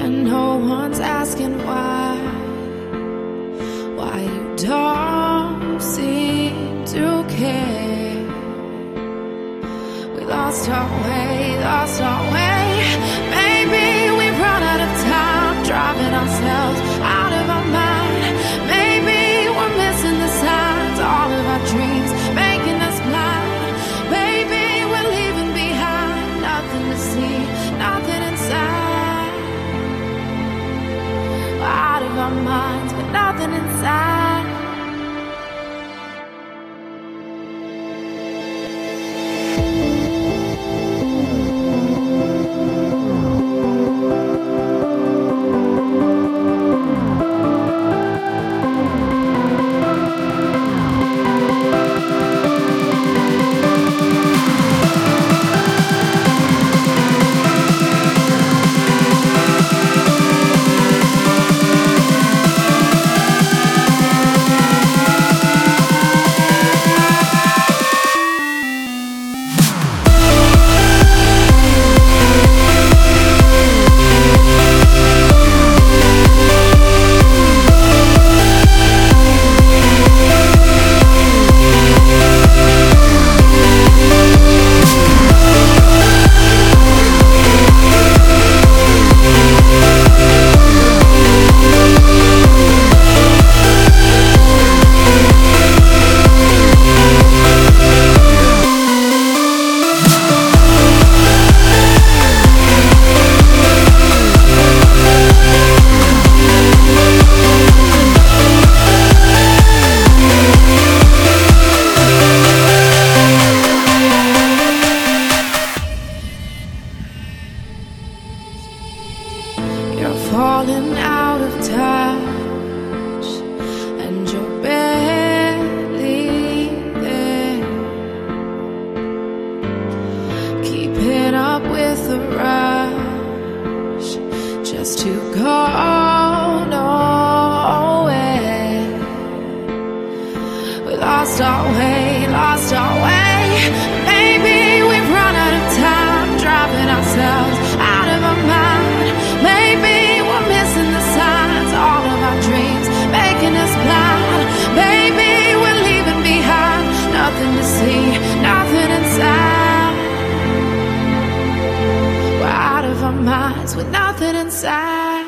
and no one's asking why you don't seem to care. We lost our way. Maybe we've run out of time, driving ourselves out of our mind. Maybe we're missing the signs, all of our dreams making us blind. Maybe we're leaving behind nothing to see, nothing inside. We're out of our minds, but nothing inside. You're falling out of touch, and you're barely there. Keeping up with the rush, just to go nowhere. We lost our way. Maybe we've run out of time, driving ourselves out of our mind. Maybe we're missing the signs, all of our dreams making us blind. Maybe we're leaving behind nothing to see, nothing inside. We're out of our minds with nothing inside.